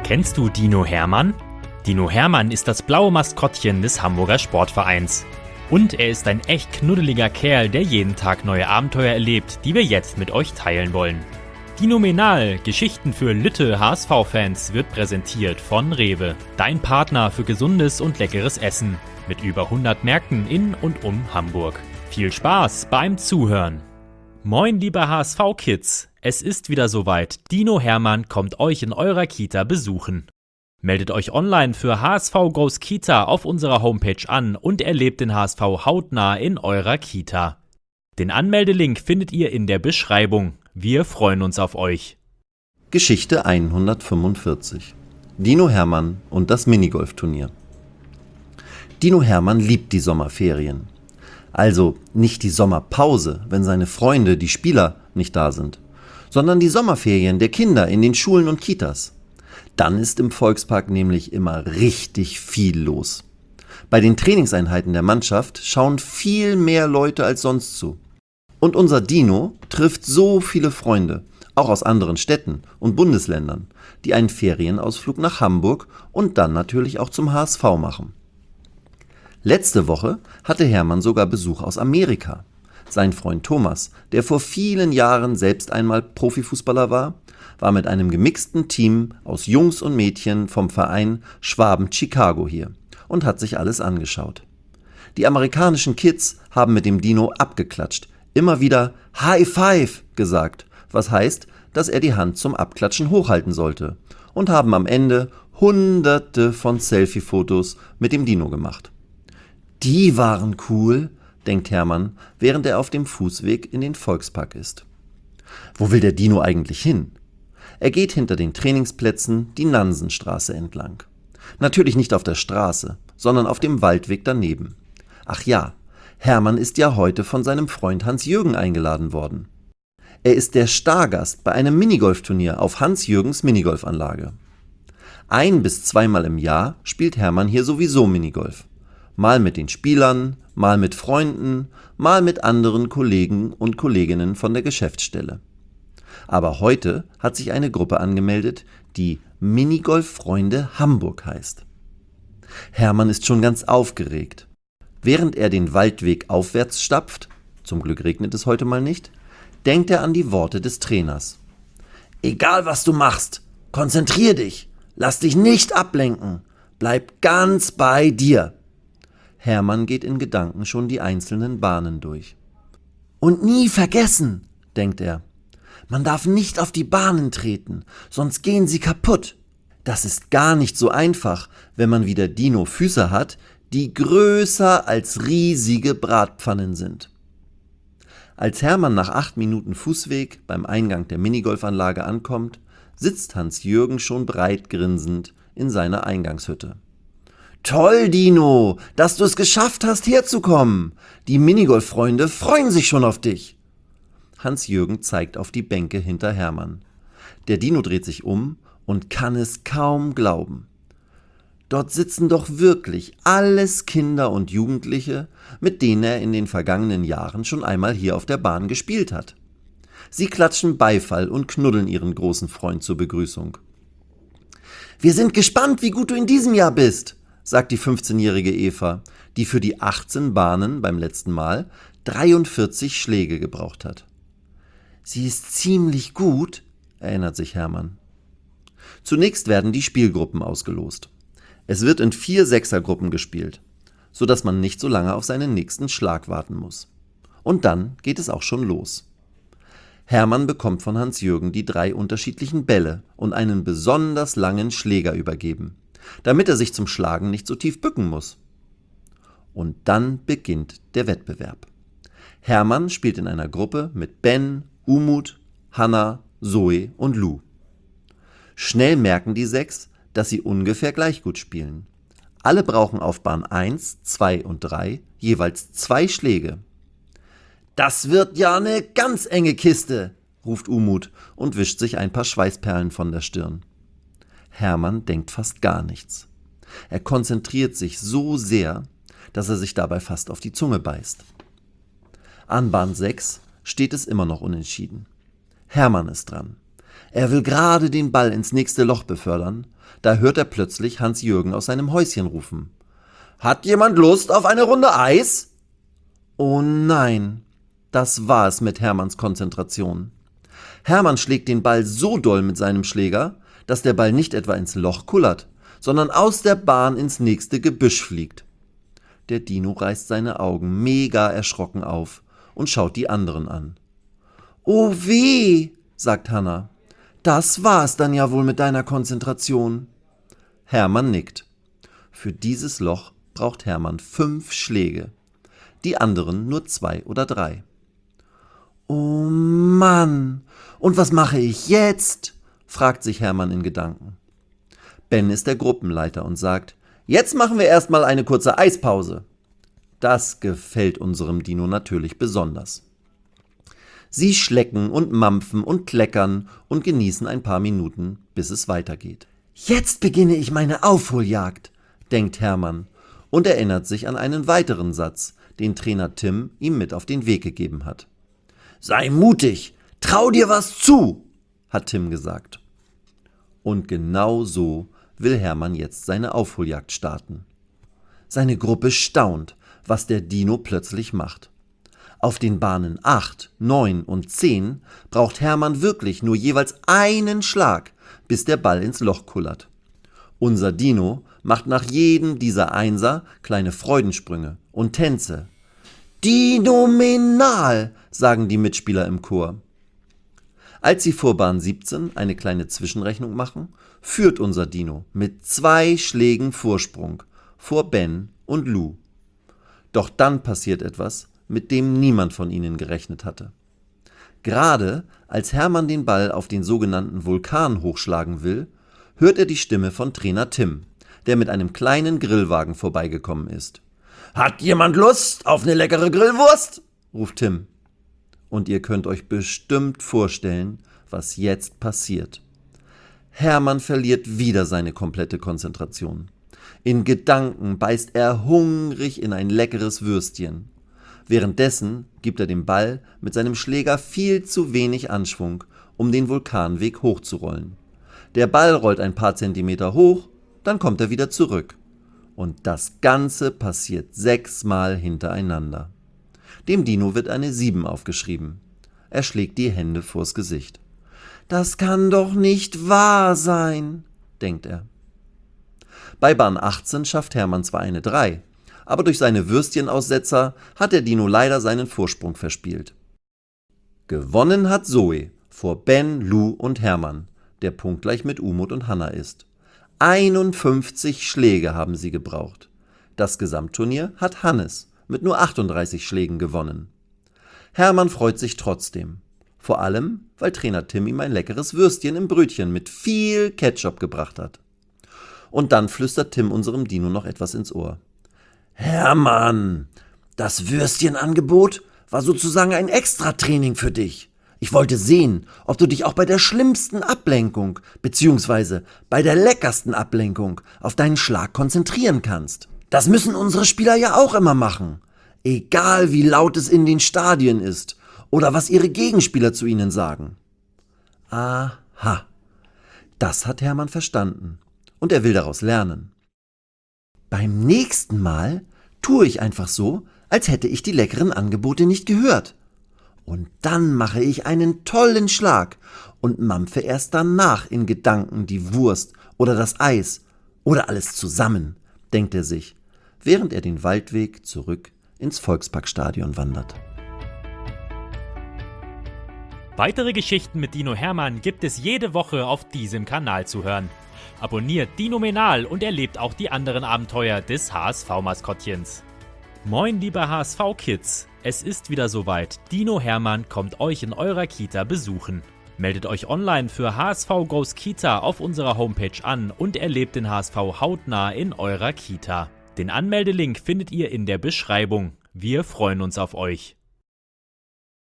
Kennst du Dino Hermann? Dino Hermann ist das blaue Maskottchen des Hamburger Sportvereins. Und er ist ein echt knuddeliger Kerl, der jeden Tag neue Abenteuer erlebt, die wir jetzt mit euch teilen wollen. Dinomenal, Geschichten für Lütte HSV-Fans, wird präsentiert von Rewe, dein Partner für gesundes und leckeres Essen, mit über 100 Märkten in und um Hamburg. Viel Spaß beim Zuhören! Moin liebe HSV-Kids, es ist wieder soweit, Dino Hermann kommt euch in eurer Kita besuchen. Meldet euch online für HSV Goes Kita auf unserer Homepage an und erlebt den HSV hautnah in eurer Kita. Den Anmeldelink findet ihr in der Beschreibung. Wir freuen uns auf euch. Geschichte 145. Dino Hermann und das Minigolfturnier. Dino Hermann liebt die Sommerferien. Also nicht die Sommerpause, wenn seine Freunde, die Spieler, nicht da sind, sondern die Sommerferien der Kinder in den Schulen und Kitas. Dann ist im Volkspark nämlich immer richtig viel los. Bei den Trainingseinheiten der Mannschaft schauen viel mehr Leute als sonst zu. Und unser Dino trifft so viele Freunde, auch aus anderen Städten und Bundesländern, die einen Ferienausflug nach Hamburg und dann natürlich auch zum HSV machen. Letzte Woche hatte Hermann sogar Besuch aus Amerika. Sein Freund Thomas, der vor vielen Jahren selbst einmal Profifußballer war mit einem gemixten Team aus Jungs und Mädchen vom Verein Schwaben Chicago hier und hat sich alles angeschaut. Die amerikanischen Kids haben mit dem Dino abgeklatscht, immer wieder High Five gesagt, was heißt, dass er die Hand zum Abklatschen hochhalten sollte, und haben am Ende Hunderte von Selfie-Fotos mit dem Dino gemacht. Die waren cool, denkt Hermann, während er auf dem Fußweg in den Volkspark ist. Wo will der Dino eigentlich hin? Er geht hinter den Trainingsplätzen die Nansenstraße entlang. Natürlich nicht auf der Straße, sondern auf dem Waldweg daneben. Ach ja, Hermann ist ja heute von seinem Freund Hans-Jürgen eingeladen worden. Er ist der Stargast bei einem Minigolfturnier auf Hans-Jürgens Minigolfanlage. 1- bis 2-mal im Jahr spielt Hermann hier sowieso Minigolf. Mal mit den Spielern, mal mit Freunden, mal mit anderen Kollegen und Kolleginnen von der Geschäftsstelle. Aber heute hat sich eine Gruppe angemeldet, die Minigolf-Freunde Hamburg heißt. Hermann ist schon ganz aufgeregt. Während er den Waldweg aufwärts stapft, zum Glück regnet es heute mal nicht, denkt er an die Worte des Trainers. Egal was du machst, konzentrier dich, lass dich nicht ablenken, bleib ganz bei dir. Hermann geht in Gedanken schon die einzelnen Bahnen durch. Und nie vergessen, denkt er, man darf nicht auf die Bahnen treten, sonst gehen sie kaputt. Das ist gar nicht so einfach, wenn man wie der Dino Füße hat, die größer als riesige Bratpfannen sind. Als Hermann nach 8 Minuten Fußweg beim Eingang der Minigolfanlage ankommt, sitzt Hans-Jürgen schon breit grinsend in seiner Eingangshütte. Toll, Dino, dass du es geschafft hast, herzukommen. Die Minigolf-Freunde freuen sich schon auf dich. Hans-Jürgen zeigt auf die Bänke hinter Hermann. Der Dino dreht sich um und kann es kaum glauben. Dort sitzen doch wirklich alles Kinder und Jugendliche, mit denen er in den vergangenen Jahren schon einmal hier auf der Bahn gespielt hat. Sie klatschen Beifall und knuddeln ihren großen Freund zur Begrüßung. Wir sind gespannt, wie gut du in diesem Jahr bist, sagt die 15-jährige Eva, die für die 18 Bahnen beim letzten Mal 43 Schläge gebraucht hat. Sie ist ziemlich gut, erinnert sich Hermann. Zunächst werden die Spielgruppen ausgelost. Es wird in 4 Sechsergruppen gespielt, sodass man nicht so lange auf seinen nächsten Schlag warten muss. Und dann geht es auch schon los. Hermann bekommt von Hans-Jürgen die 3 unterschiedlichen Bälle und einen besonders langen Schläger übergeben, damit er sich zum Schlagen nicht so tief bücken muss. Und dann beginnt der Wettbewerb. Hermann spielt in einer Gruppe mit Ben, Umut, Hanna, Zoe und Lou. Schnell merken die 6, dass sie ungefähr gleich gut spielen. Alle brauchen auf Bahn 1, 2 und 3 jeweils 2 Schläge. Das wird ja eine ganz enge Kiste, ruft Umut und wischt sich ein paar Schweißperlen von der Stirn. Hermann denkt fast gar nichts. Er konzentriert sich so sehr, dass er sich dabei fast auf die Zunge beißt. An Bahn 6 steht es immer noch unentschieden. Hermann ist dran. Er will gerade den Ball ins nächste Loch befördern, da hört er plötzlich Hans-Jürgen aus seinem Häuschen rufen. »Hat jemand Lust auf eine Runde Eis?« Oh nein, das war es mit Hermanns Konzentration. Hermann schlägt den Ball so doll mit seinem Schläger, dass der Ball nicht etwa ins Loch kullert, sondern aus der Bahn ins nächste Gebüsch fliegt. Der Dino reißt seine Augen mega erschrocken auf und schaut die anderen an. »Oh weh«, sagt Hanna, »das war's dann ja wohl mit deiner Konzentration.« Hermann nickt. Für dieses Loch braucht Hermann 5 Schläge, die anderen nur 2 oder 3. »Oh Mann, und was mache ich jetzt?« fragt sich Hermann in Gedanken. Ben ist der Gruppenleiter und sagt, »Jetzt machen wir erstmal eine kurze Eispause.« Das gefällt unserem Dino natürlich besonders. Sie schlecken und mampfen und kleckern und genießen ein paar Minuten, bis es weitergeht. »Jetzt beginne ich meine Aufholjagd«, denkt Hermann und erinnert sich an einen weiteren Satz, den Trainer Tim ihm mit auf den Weg gegeben hat. »Sei mutig, trau dir was zu«, hat Tim gesagt. Und genau so will Hermann jetzt seine Aufholjagd starten. Seine Gruppe staunt, was der Dino plötzlich macht. Auf den Bahnen 8, 9 und 10 braucht Hermann wirklich nur jeweils einen Schlag, bis der Ball ins Loch kullert. Unser Dino macht nach jedem dieser Einser kleine Freudensprünge und Tänze. »Dinomenal«, sagen die Mitspieler im Chor. Als sie vor Bahn 17 eine kleine Zwischenrechnung machen, führt unser Dino mit 2 Schlägen Vorsprung vor Ben und Lou. Doch dann passiert etwas, mit dem niemand von ihnen gerechnet hatte. Gerade als Hermann den Ball auf den sogenannten Vulkan hochschlagen will, hört er die Stimme von Trainer Tim, der mit einem kleinen Grillwagen vorbeigekommen ist. »Hat jemand Lust auf eine leckere Grillwurst?« ruft Tim. Und ihr könnt euch bestimmt vorstellen, was jetzt passiert. Hermann verliert wieder seine komplette Konzentration. In Gedanken beißt er hungrig in ein leckeres Würstchen. Währenddessen gibt er dem Ball mit seinem Schläger viel zu wenig Anschwung, um den Vulkanweg hochzurollen. Der Ball rollt ein paar Zentimeter hoch, dann kommt er wieder zurück. Und das Ganze passiert 6-mal hintereinander. Dem Dino wird eine 7 aufgeschrieben. Er schlägt die Hände vors Gesicht. »Das kann doch nicht wahr sein«, denkt er. Bei Bahn 18 schafft Hermann zwar eine 3, aber durch seine Würstchenaussetzer hat der Dino leider seinen Vorsprung verspielt. Gewonnen hat Zoe vor Ben, Lou und Hermann, der punktgleich mit Umut und Hanna ist. 51 Schläge haben sie gebraucht. Das Gesamtturnier hat Hannes mit nur 38 Schlägen gewonnen. Hermann freut sich trotzdem. Vor allem, weil Trainer Tim ihm ein leckeres Würstchen im Brötchen mit viel Ketchup gebracht hat. Und dann flüstert Tim unserem Dino noch etwas ins Ohr. »Hermann, das Würstchenangebot war sozusagen ein Extratraining für dich. Ich wollte sehen, ob du dich auch bei der schlimmsten Ablenkung bzw. bei der leckersten Ablenkung auf deinen Schlag konzentrieren kannst. Das müssen unsere Spieler ja auch immer machen, egal wie laut es in den Stadien ist oder was ihre Gegenspieler zu ihnen sagen.« Aha, das hat Hermann verstanden und er will daraus lernen. »Beim nächsten Mal tue ich einfach so, als hätte ich die leckeren Angebote nicht gehört. Und dann mache ich einen tollen Schlag und mampfe erst danach in Gedanken die Wurst oder das Eis oder alles zusammen«, denkt er sich, während er den Waldweg zurück ins Volksparkstadion wandert. Weitere Geschichten mit Dino Hermann gibt es jede Woche auf diesem Kanal zu hören. Abonniert Dinomenal und erlebt auch die anderen Abenteuer des HSV-Maskottchens. Moin liebe HSV-Kids, es ist wieder soweit. Dino Hermann kommt euch in eurer Kita besuchen. Meldet euch online für HSV Goes Kita auf unserer Homepage an und erlebt den HSV hautnah in eurer Kita. Den Anmeldelink findet ihr in der Beschreibung. Wir freuen uns auf euch.